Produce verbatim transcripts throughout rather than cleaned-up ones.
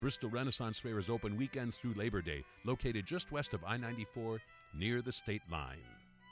Bristol Renaissance Fair is open weekends through Labor Day, located just west of I ninety-four near the state line.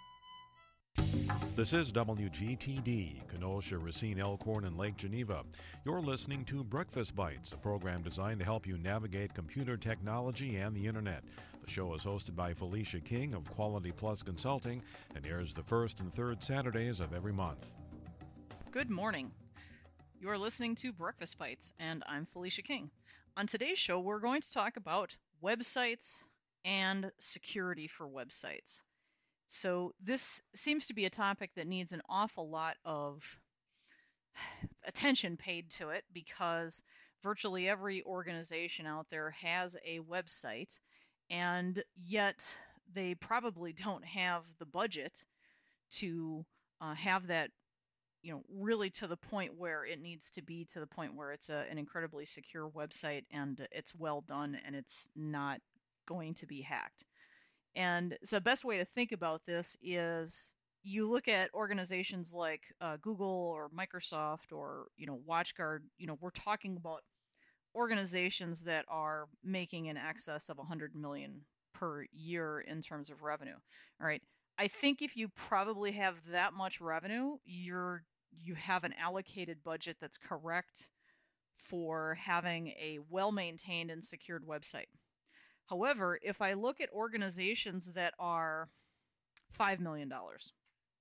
This is W G T D, Kenosha, Racine, Elkhorn, and Lake Geneva. You're listening to Breakfast Bites, a program designed to help you navigate computer technology and the Internet. The show is hosted by Felicia King of Quality Plus Consulting and airs the first and third Saturdays of every month. Good morning. You're listening to Breakfast Bites, and I'm Felicia King. On today's show, we're going to talk about websites and security for websites. So this seems to be a topic that needs an awful lot of attention paid to it because virtually every organization out there has a website, and yet they probably don't have the budget to uh, have that, you know, really to the point where it needs to be, to the point where it's a, an incredibly secure website and it's well done and it's not going to be hacked. And so the best way to think about this is you look at organizations like uh, Google or Microsoft or, you know, WatchGuard. You know, we're talking about organizations that are making in excess of one hundred million per year in terms of revenue. All right. I think if you probably have that much revenue, you're you have an allocated budget that's correct for having a well-maintained and secured website. However, if I look at organizations that are five million dollars,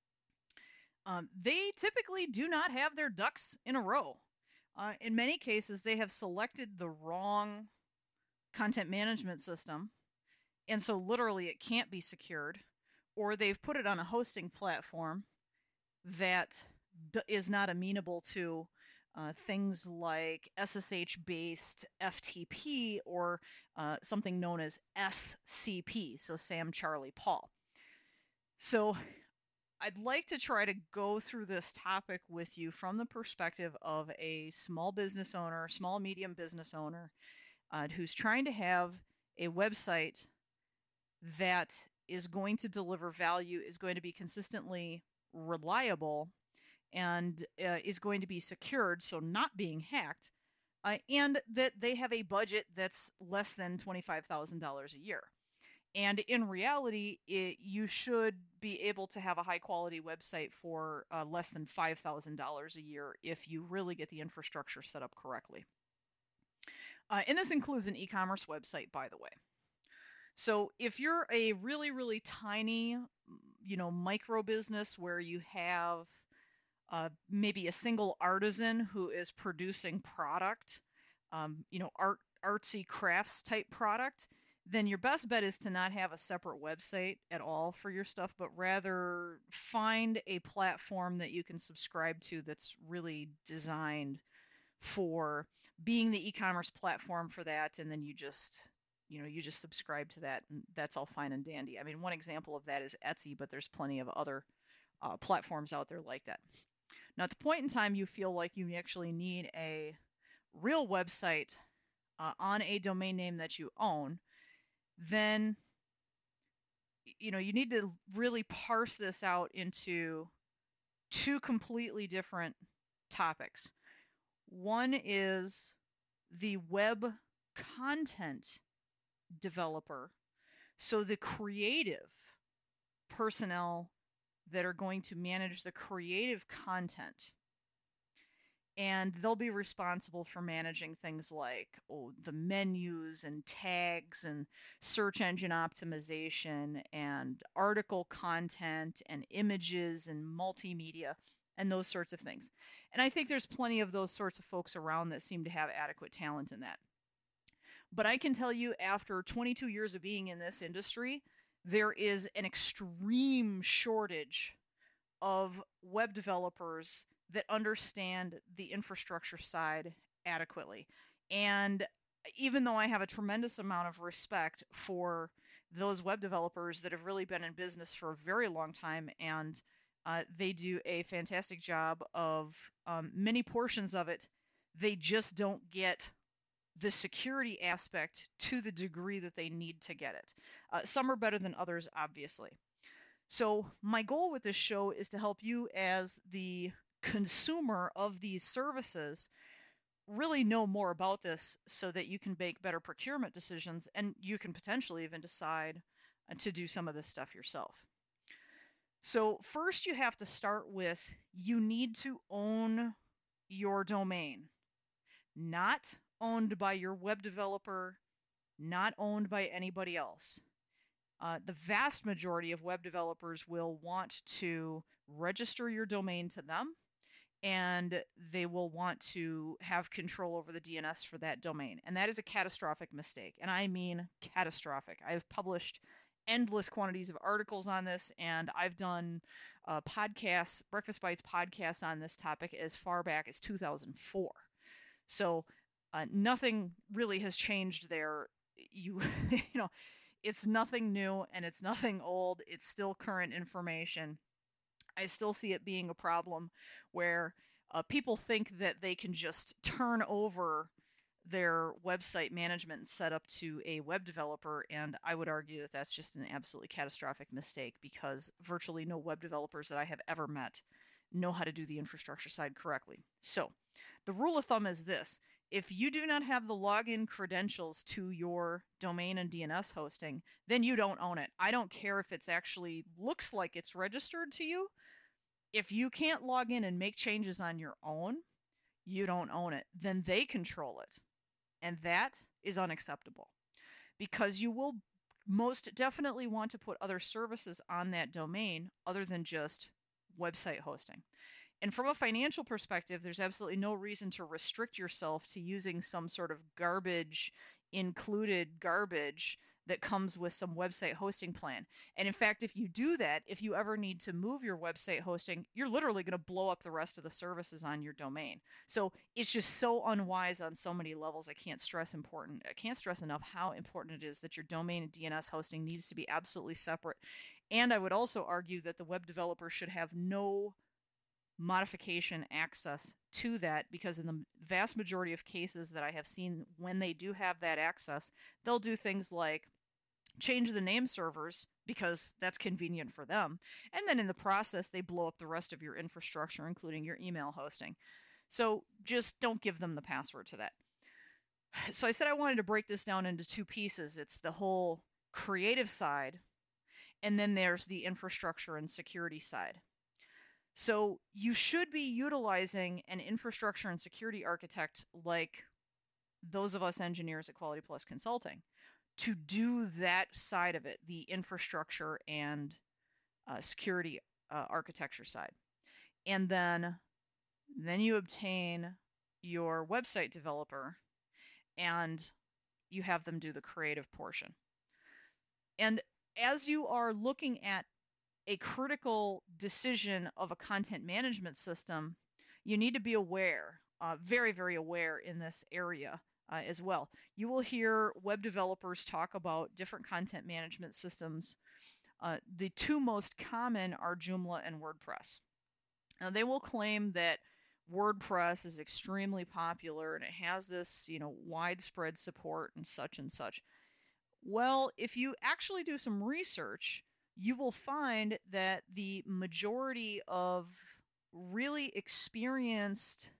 um, they typically do not have their ducks in a row. Uh, in many cases, they have selected the wrong content management system, and so literally it can't be secured, or they've put it on a hosting platform that d- is not amenable to Uh, things like S S H-based F T P or uh, something known as S C P, so Sam, Charlie, Paul. So I'd like to try to go through this topic with you from the perspective of a small business owner, small, medium business owner, uh, who's trying to have a website that is going to deliver value, is going to be consistently reliable, and uh, is going to be secured, so not being hacked, uh, and that they have a budget that's less than twenty-five thousand dollars a year. And in reality, it, you should be able to have a high-quality website for uh, less than five thousand dollars a year if you really get the infrastructure set up correctly. Uh, and this includes an e-commerce website, by the way. So if you're a really, really tiny, you know, micro business where you have Uh, maybe a single artisan who is producing product, um, you know, art, artsy crafts type product, then your best bet is to not have a separate website at all for your stuff, but rather find a platform that you can subscribe to that's really designed for being the e-commerce platform for that, and then you just, you know, you just subscribe to that, and that's all fine and dandy. I mean, one example of that is Etsy, but there's plenty of other uh, platforms out there like that. Now, at the point in time you feel like you actually need a real website uh, on a domain name that you own, then you know you need to really parse this out into two completely different topics. One is the web content developer, so the creative personnel that are going to manage the creative content. And they'll be responsible for managing things like oh, the menus and tags and search engine optimization and article content and images and multimedia and those sorts of things. And I think there's plenty of those sorts of folks around that seem to have adequate talent in that. But I can tell you, after twenty-two years of being in this industry, there is an extreme shortage of web developers that understand the infrastructure side adequately. And even though I have a tremendous amount of respect for those web developers that have really been in business for a very long time, and uh, they do a fantastic job of um, many portions of it, they just don't get the security aspect to the degree that they need to get it. Uh, some are better than others, obviously. So my goal with this show is to help you as the consumer of these services really know more about this so that you can make better procurement decisions, and you can potentially even decide to do some of this stuff yourself. So first you have to start with, you need to own your domain, not owned by your web developer, not owned by anybody else. Uh, the vast majority of web developers will want to register your domain to them, and they will want to have control over the D N S for that domain. And that is a catastrophic mistake. And I mean catastrophic. I've published endless quantities of articles on this, and I've done uh, podcasts, Breakfast Bites podcasts on this topic as far back as two thousand four. So uh, nothing really has changed there. You, you know, it's nothing new and it's nothing old. It's still current information. I still see it being a problem where uh, people think that they can just turn over their website management setup to a web developer, and I would argue that that's just an absolutely catastrophic mistake, because virtually no web developers that I have ever met know how to do the infrastructure side correctly. So the rule of thumb is this: if you do not have the login credentials to your domain and D N S hosting, then you don't own it. I don't care if it's actually looks like it's registered to you. If you can't log in and make changes on your own, you don't own it. Then they control it. And that is unacceptable, because you will most definitely want to put other services on that domain other than just website hosting. And from a financial perspective, there's absolutely no reason to restrict yourself to using some sort of garbage included garbage that comes with some website hosting plan. And in fact, if you do that, if you ever need to move your website hosting, you're literally going to blow up the rest of the services on your domain. So it's just so unwise on so many levels. I can't stress important. I can't stress enough how important it is that your domain and D N S hosting needs to be absolutely separate. And I would also argue that the web developer should have no modification access to that, because in the vast majority of cases that I have seen, when they do have that access, they'll do things like change the name servers because that's convenient for them, and then in the process they blow up the rest of your infrastructure, including your email hosting. So just don't give them the password to that. So I said I wanted to break this down into two pieces. It's the whole creative side, and then there's the infrastructure and security side. So you should be utilizing an infrastructure and security architect like those of us engineers at Quality Plus Consulting to do that side of it, the infrastructure and uh, security uh, architecture side. And then, then you obtain your website developer and you have them do the creative portion. And as you are looking at a critical decision of a content management system, you need to be aware, uh, very, very aware in this area uh, as well. You will hear web developers talk about different content management systems. Uh, the two most common are Joomla and WordPress. Now, they will claim that WordPress is extremely popular and it has this, you know, widespread support and such and such. Well, if you actually do some research, you will find that the majority of really experienced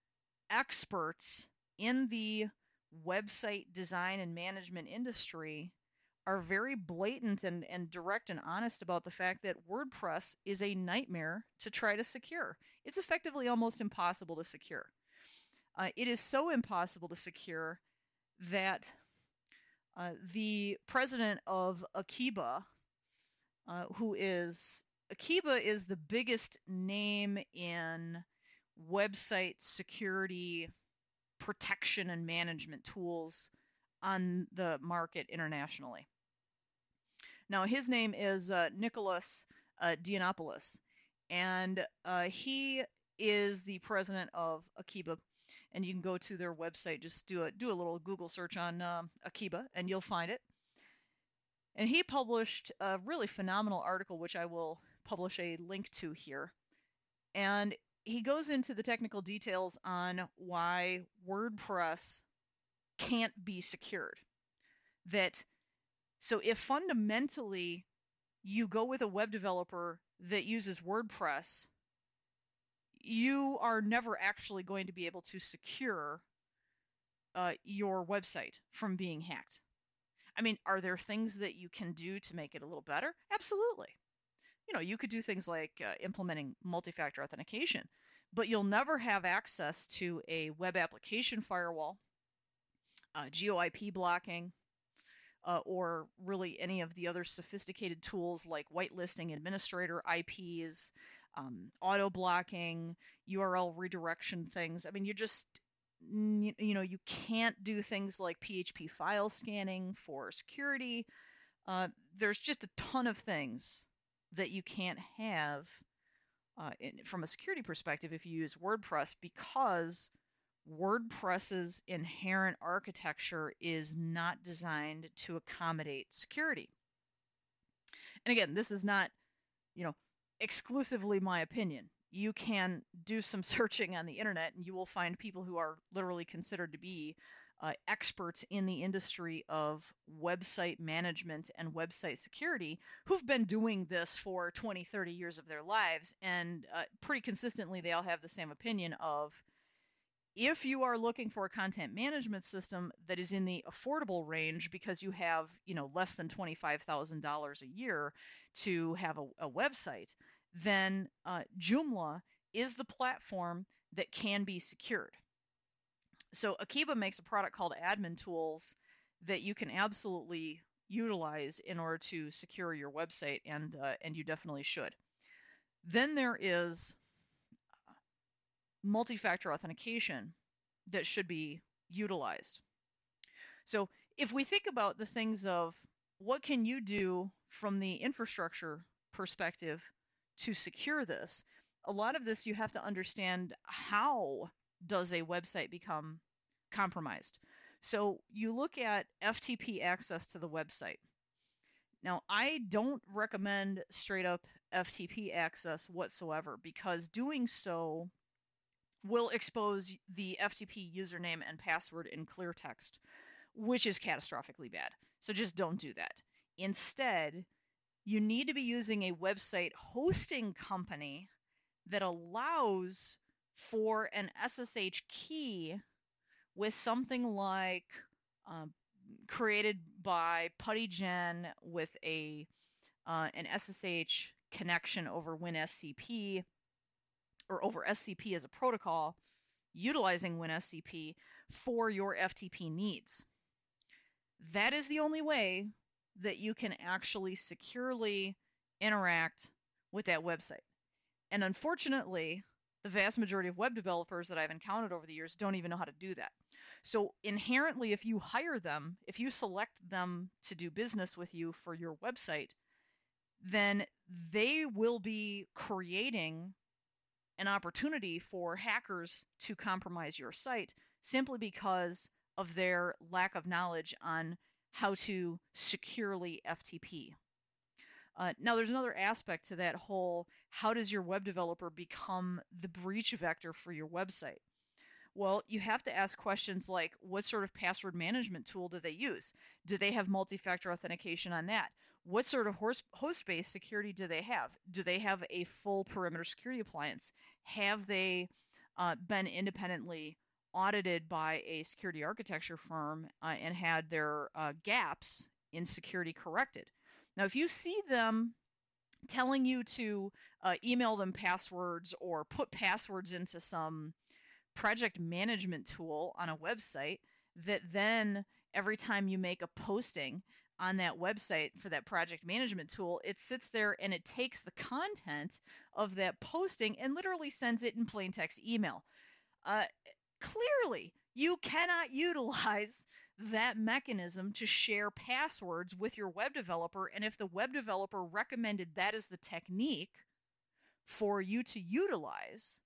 experts in the website design and management industry are very blatant and, and direct and honest about the fact that WordPress is a nightmare to try to secure. It's effectively almost impossible to secure. Uh, it is so impossible to secure that uh, the president of Akiba, Uh, who is, Akiba is the biggest name in website security protection and management tools on the market internationally. Now, his name is uh, Nicholas uh, Dianopoulos, and uh, he is the president of Akiba. And you can go to their website, just do a do a little Google search on uh, Akiba, and you'll find it. And he published a really phenomenal article, which I will publish a link to here. And he goes into the technical details on why WordPress can't be secured. That, so if fundamentally you go with a web developer that uses WordPress, you are never actually going to be able to secure uh, your website from being hacked. I mean, are there things that you can do to make it a little better? Absolutely. You know, you could do things like uh, implementing multi-factor authentication, but you'll never have access to a web application firewall, uh, G O I P blocking, uh, or really any of the other sophisticated tools like whitelisting administrator I Ps, um, auto blocking, U R L redirection things. I mean, you just, you, you know, you can't do things like P H P file scanning for security. Uh, there's just a ton of things that you can't have uh, in, from a security perspective if you use WordPress, because WordPress's inherent architecture is not designed to accommodate security. And again, this is not, you know, exclusively my opinion. You can do some searching on the internet and you will find people who are literally considered to be uh, experts in the industry of website management and website security who've been doing this for twenty, thirty years of their lives. And uh, pretty consistently, they all have the same opinion of, if you are looking for a content management system that is in the affordable range because you have, you know, less than twenty-five thousand dollars a year to have a, a website, then uh, Joomla is the platform that can be secured. So Akiba makes a product called Admin Tools that you can absolutely utilize in order to secure your website, and uh, and you definitely should. Then there is multi-factor authentication that should be utilized. So if we think about the things of what can you do from the infrastructure perspective to secure this, a lot of this you have to understand, how does a website become compromised? So you look at F T P access to the website. Now, I don't recommend straight up F T P access whatsoever, because doing so will expose the F T P username and password in clear text, which is catastrophically bad. So just don't do that. Instead, you need to be using a website hosting company that allows for an S S H key with something like um, created by PuttyGen with a uh, an S S H connection over WinSCP, or over S C P as a protocol, utilizing WinSCP for your F T P needs. That is the only way that you can actually securely interact with that website. And unfortunately, the vast majority of web developers that I've encountered over the years don't even know how to do that. So inherently, if you hire them, if you select them to do business with you for your website, then they will be creating an opportunity for hackers to compromise your site simply because of their lack of knowledge on how to securely F T P. Uh, now, there's another aspect to that whole, how does your web developer become the breach vector for your website? Well, you have to ask questions like, what sort of password management tool do they use? Do they have multi-factor authentication on that? What sort of host-based security do they have? Do they have a full perimeter security appliance? Have they uh, been independently audited by a security architecture firm uh, and had their uh, gaps in security corrected? Now, if you see them telling you to uh, email them passwords or put passwords into some project management tool on a website that then every time you make a posting on that website for that project management tool, it sits there and it takes the content of that posting and literally sends it in plain text email. Uh, clearly, you cannot utilize that mechanism to share passwords with your web developer. And if the web developer recommended that as the technique for you to utilize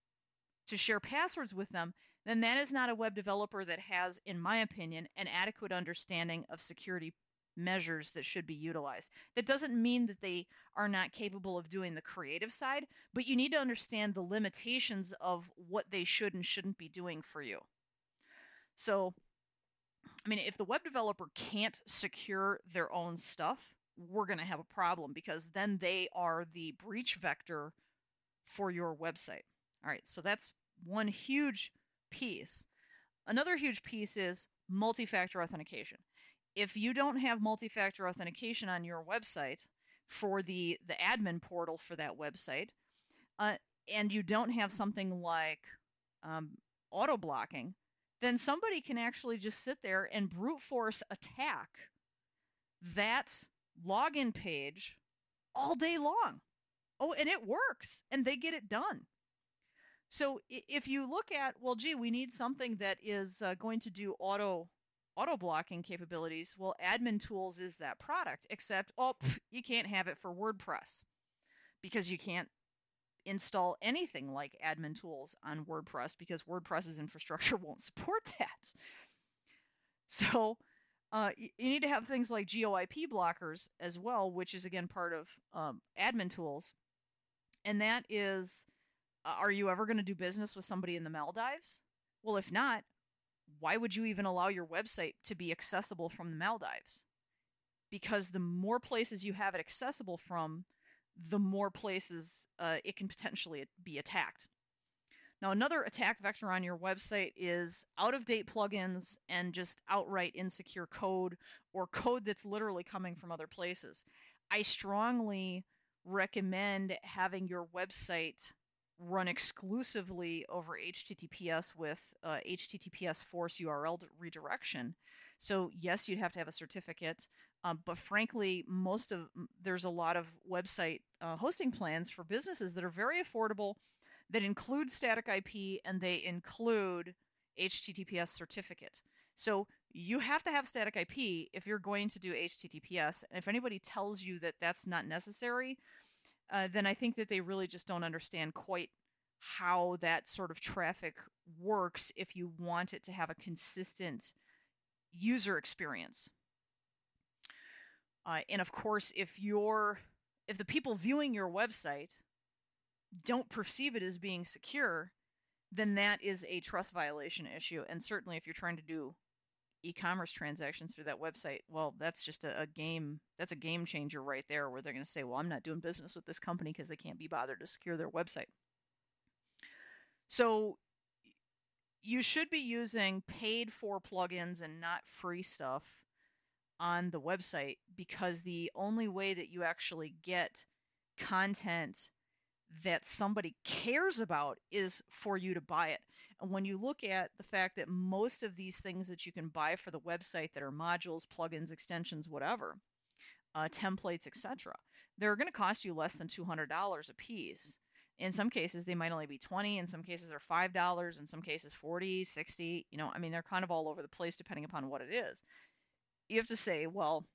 to share passwords with them, then that is not a web developer that has, in my opinion, an adequate understanding of security measures that should be utilized. That doesn't mean that they are not capable of doing the creative side, but you need to understand the limitations of what they should and shouldn't be doing for you. So, I mean, if the web developer can't secure their own stuff, we're going to have a problem, because then they are the breach vector for your website. All right, so that's one huge piece. another huge piece is multi-factor authentication. If you don't have multi-factor authentication on your website for the, the admin portal for that website, uh, and you don't have something like um, auto blocking, then somebody can actually just sit there and brute force attack that login page all day long. Oh, and it works, and they get it done. So if you look at, well, gee, we need something that is uh, going to do auto auto blocking capabilities. Well, Admin Tools is that product, except, oh, pff, you can't have it for WordPress because you can't install anything like Admin Tools on WordPress because WordPress's infrastructure won't support that. So uh, you need to have things like G O I P blockers as well, which is, again, part of um, Admin Tools. And that is, uh, are you ever going to do business with somebody in the Maldives? Well, if not, why would you even allow your website to be accessible from the Maldives? Because the more places you have it accessible from, the more places uh, it can potentially be attacked. Now, another attack vector on your website is out-of-date plugins and just outright insecure code or code that's literally coming from other places. I strongly recommend having your website run exclusively over H T T P S with uh, H T T P S force U R L redirection. So yes, you'd have to have a certificate, um, but frankly, most of there's a lot of website uh, hosting plans for businesses that are very affordable, that include static I P and they include H T T P S certificate. So you have to have static I P if you're going to do H T T P S. And if anybody tells you that that's not necessary, uh, then I think that they really just don't understand quite how that sort of traffic works if you want it to have a consistent user experience. Uh, and of course, if you're, if the people viewing your website don't perceive it as being secure, then that is a trust violation issue. And certainly if you're trying to do e-commerce transactions through that website, well, that's just a, a game, that's a game changer right there, where they're going to say, well, I'm not doing business with this company because they can't be bothered to secure their website. So you should be using paid for plugins and not free stuff on the website, because the only way that you actually get content that somebody cares about is for you to buy it. And when you look at the fact that most of these things that you can buy for the website that are modules, plugins, extensions, whatever, uh, templates, et cetera, they're going to cost you less than two hundred dollars a piece. In some cases, they might only be twenty dollars. In some cases, they're five dollars. In some cases, forty dollars, sixty dollars. You know, I mean, they're kind of all over the place depending upon what it is. You have to say, well,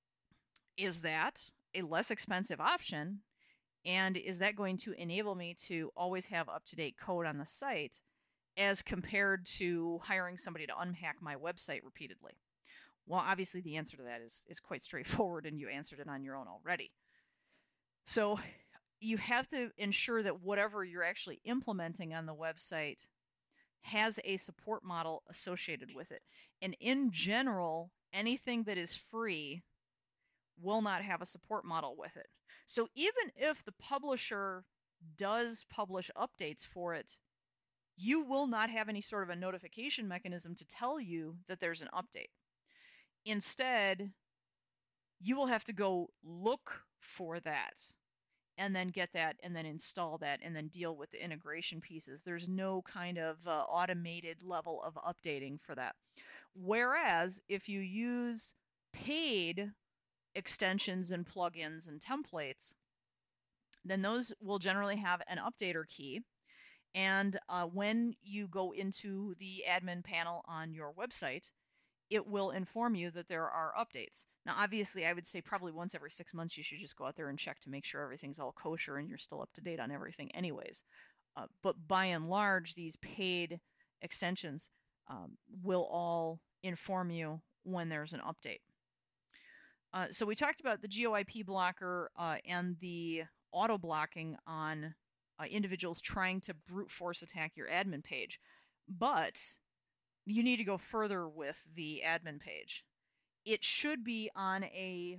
is that a less expensive option? And is that going to enable me to always have up-to-date code on the site as compared to hiring somebody to unhack my website repeatedly? Well, obviously the answer to that is, is quite straightforward, and you answered it on your own already. So you have to ensure that whatever you're actually implementing on the website has a support model associated with it. And in general, anything that is free will not have a support model with it. So even if the publisher does publish updates for it, you will not have any sort of a notification mechanism to tell you that there's an update. Instead, you will have to go look for that and then get that and then install that and then deal with the integration pieces. There's no kind of uh, automated level of updating for that. Whereas if you use paid extensions and plugins and templates, then those will generally have an updater key. And uh, when you go into the admin panel on your website, it will inform you that there are updates. Now, obviously, I would say probably once every six months you should just go out there and check to make sure everything's all kosher and you're still up to date on everything anyways. Uh, but by and large, these paid extensions um, will all inform you when there's an update. Uh, so we talked about the G O I P blocker uh, and the auto blocking on uh, individuals trying to brute force attack your admin page. But you need to go further with the admin page. It should be on a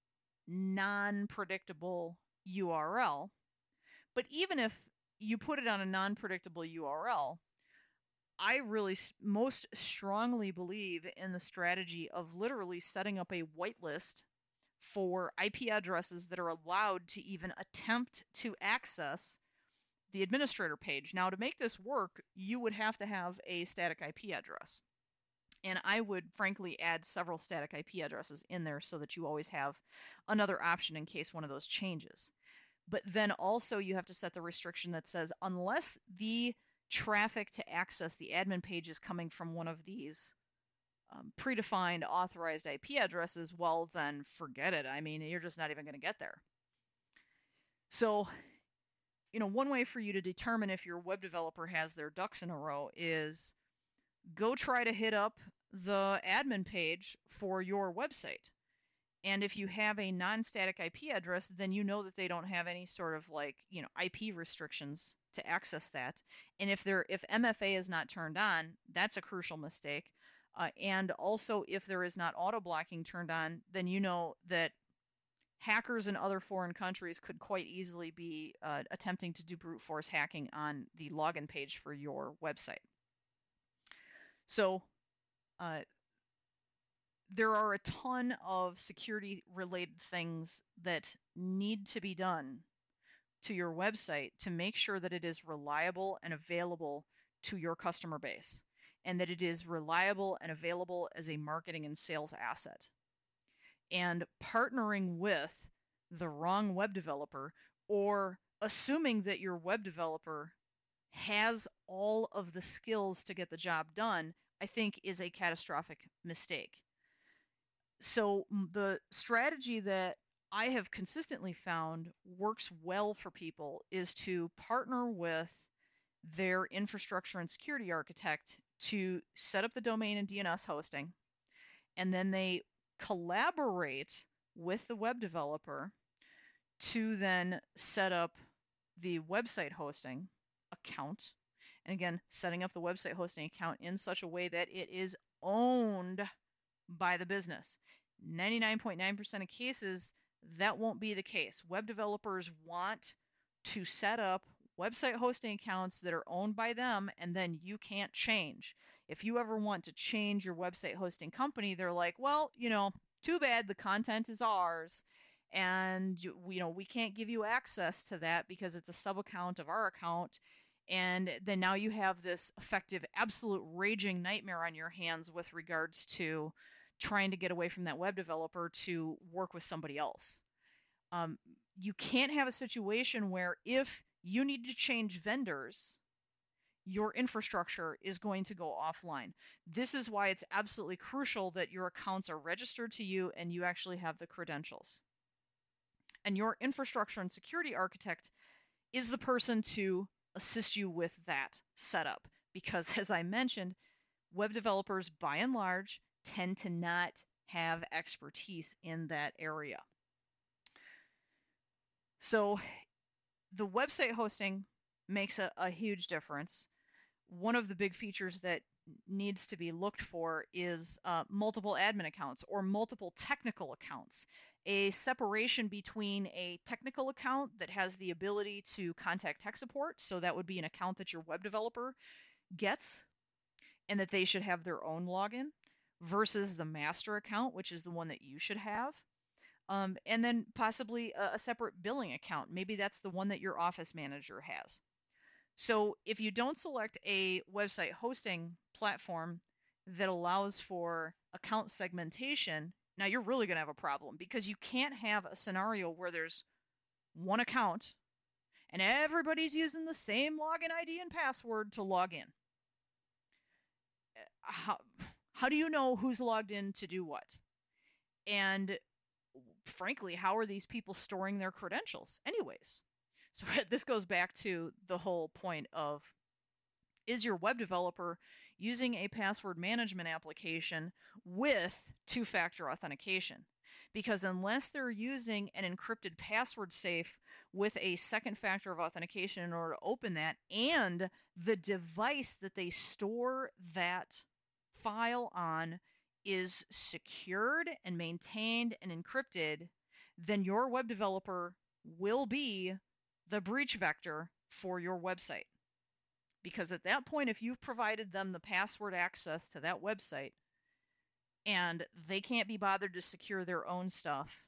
non-predictable U R L. But even if you put it on a non-predictable U R L, I really s- most strongly believe in the strategy of literally setting up a whitelist for I P addresses that are allowed to even attempt to access the administrator page. Now, to make this work, you would have to have a static I P address. And I would frankly add several static I P addresses in there so that you always have another option in case one of those changes. But then also you have to set the restriction that says unless the traffic to access the admin page is coming from one of these um, predefined authorized I P addresses, well, then forget it. I mean, you're just not even going to get there. So, you know, one way for you to determine if your web developer has their ducks in a row is go try to hit up the admin page for your website. And if you have a non-static I P address, then you know that they don't have any sort of like, you know, I P restrictions to access that. And if they're if M F A is not turned on, that's a crucial mistake. Uh, and also, if there is not auto blocking turned on, then you know that hackers in other foreign countries could quite easily be uh, attempting to do brute force hacking on the login page for your website. So uh, there are a ton of security related things that need to be done to your website to make sure that it is reliable and available to your customer base, and that it is reliable and available as a marketing and sales asset. And partnering with the wrong web developer, or assuming that your web developer has all of the skills to get the job done, I think is a catastrophic mistake. So the strategy that I have consistently found works well for people is to partner with their infrastructure and security architect to set up the domain and D N S hosting, and then they collaborate with the web developer to then set up the website hosting account. And again, setting up the website hosting account in such a way that it is owned by the business. ninety-nine point nine percent of cases, that won't be the case. Web developers want to set up website hosting accounts that are owned by them, and then you can't change. If you ever want to change your website hosting company, they're like, well, you know, too bad, the content is ours, and you know, we can't give you access to that because it's a sub account of our account. And then now you have this effective, absolute raging nightmare on your hands with regards to trying to get away from that web developer to work with somebody else. Um, you can't have a situation where if you need to change vendors, your infrastructure is going to go offline. This is why it's absolutely crucial that your accounts are registered to you and you actually have the credentials. And your infrastructure and security architect is the person to assist you with that setup. Because as I mentioned, web developers by and large tend to not have expertise in that area. So the website hosting makes a, a huge difference. One of the big features that needs to be looked for is uh, multiple admin accounts or multiple technical accounts. A separation between a technical account that has the ability to contact tech support, so that would be an account that your web developer gets and that they should have their own login, versus the master account, which is the one that you should have. Um, and then possibly a, a separate billing account. Maybe that's the one that your office manager has. So if you don't select a website hosting platform that allows for account segmentation, now you're really going to have a problem, because you can't have a scenario where there's one account and everybody's using the same login I D and password to log in. How, how do you know who's logged in to do what? And frankly, how are these people storing their credentials anyways? So this goes back to the whole point of, is your web developer using a password management application with two-factor authentication? Because unless they're using an encrypted password safe with a second factor of authentication in order to open that, and the device that they store that file on is secured and maintained and encrypted, then your web developer will be the breach vector for your website. Because at that point, if you've provided them the password access to that website and they can't be bothered to secure their own stuff,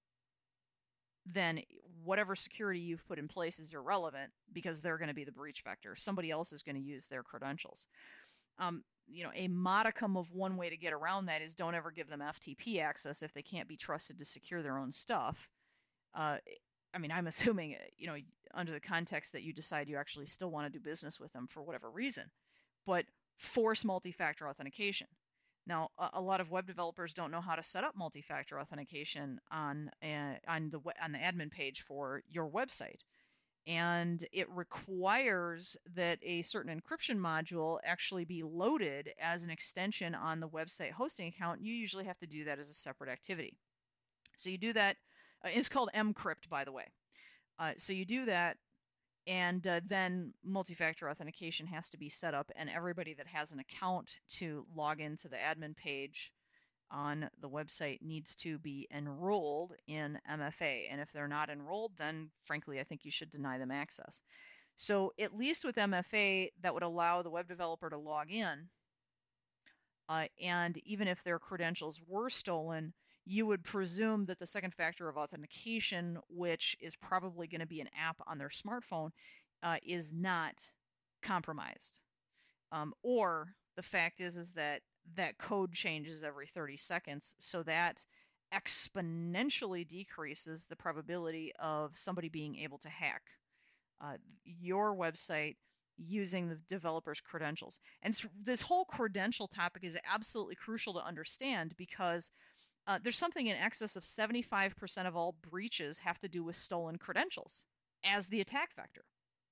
then whatever security you've put in place is irrelevant because they're going to be the breach vector. Somebody else is going to use their credentials. Um, you know, a modicum of one way to get around that is don't ever give them F T P access if they can't be trusted to secure their own stuff. Uh, I mean, I'm assuming, you know, under the context that you decide you actually still want to do business with them for whatever reason, but force multi-factor authentication. Now, a, a lot of web developers don't know how to set up multi-factor authentication on uh, on the on the admin page for your website, and it requires that a certain encryption module actually be loaded as an extension on the website hosting account. You usually have to do that as a separate activity. So you do that. Uh, it's called mcrypt, by the way. Uh, so you do that, and uh, then multi-factor authentication has to be set up, and everybody that has an account to log into the admin page on the website needs to be enrolled in M F A. And if they're not enrolled, then frankly, I think you should deny them access. So at least with M F A, that would allow the web developer to log in. Uh, and even if their credentials were stolen, you would presume that the second factor of authentication, which is probably going to be an app on their smartphone, uh, is not compromised. Um, or the fact is, is that that code changes every thirty seconds, so that exponentially decreases the probability of somebody being able to hack uh, your website using the developer's credentials. And this whole credential topic is absolutely crucial to understand because Uh, there's something in excess of seventy-five percent of all breaches have to do with stolen credentials as the attack vector.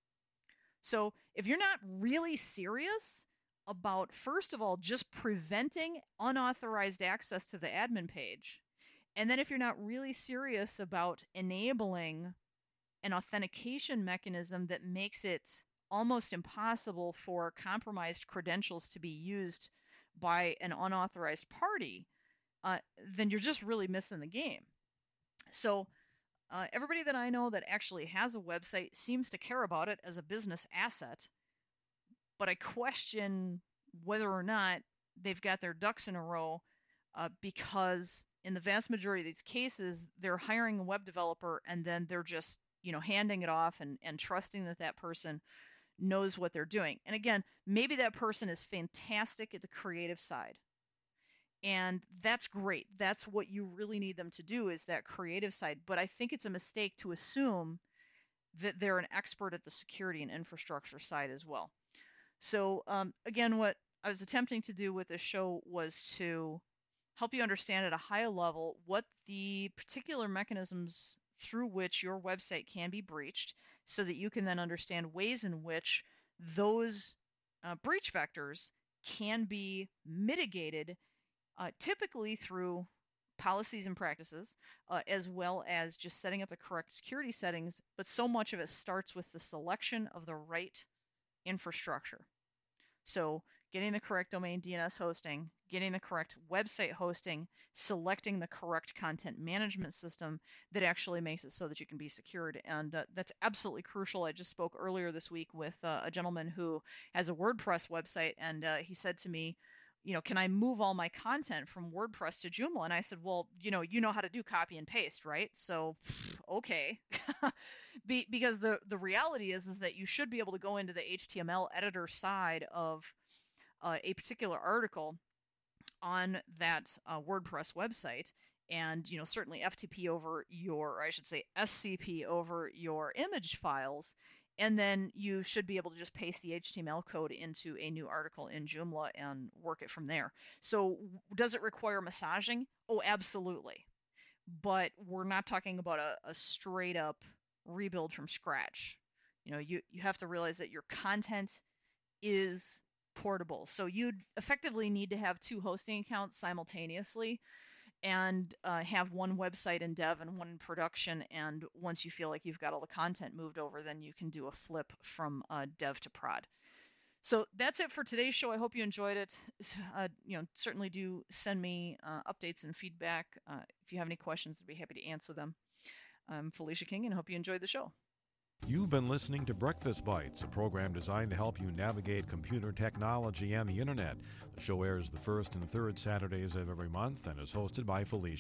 So if you're not really serious about, first of all, just preventing unauthorized access to the admin page, and then if you're not really serious about enabling an authentication mechanism that makes it almost impossible for compromised credentials to be used by an unauthorized party, Uh, then you're just really missing the game. So uh, everybody that I know that actually has a website seems to care about it as a business asset, but I question whether or not they've got their ducks in a row uh, because in the vast majority of these cases, they're hiring a web developer and then they're just, you know, handing it off and, and trusting that that person knows what they're doing. And again, maybe that person is fantastic at the creative side. And that's great. That's what you really need them to do, is that creative side. But I think it's a mistake to assume that they're an expert at the security and infrastructure side as well. So um, again, what I was attempting to do with this show was to help you understand at a high level what the particular mechanisms through which your website can be breached, so that you can then understand ways in which those uh, breach vectors can be mitigated, Uh, typically through policies and practices, uh, as well as just setting up the correct security settings. But so much of it starts with the selection of the right infrastructure. So getting the correct domain D N S hosting, getting the correct website hosting, selecting the correct content management system that actually makes it so that you can be secured. And uh, that's absolutely crucial. I just spoke earlier this week with uh, a gentleman who has a WordPress website, and uh, he said to me, you know, can I move all my content from WordPress to Joomla? And I said, well, you know, you know how to do copy and paste, right? So, okay. Be, because the, the reality is, is that you should be able to go into the H T M L editor side of uh, a particular article on that uh, WordPress website, and, you know, certainly F T P over your, or I should say S C P over your image files. And then you should be able to just paste the H T M L code into a new article in Joomla and work it from there. So does it require massaging? Oh, absolutely. But we're not talking about a, a straight up rebuild from scratch. You know, you, you have to realize that your content is portable. So you'd effectively need to have two hosting accounts simultaneously, and uh, have one website in dev and one in production. And once you feel like you've got all the content moved over, then you can do a flip from uh, dev to prod. So that's it for today's show. I hope you enjoyed it. Uh, you know, certainly do send me uh, updates and feedback. Uh, if you have any questions, I'd be happy to answer them. I'm Felicia King, and hope you enjoyed the show. You've been listening to Breakfast Bites, a program designed to help you navigate computer technology and the Internet. The show airs the first and third Saturdays of every month and is hosted by Felicia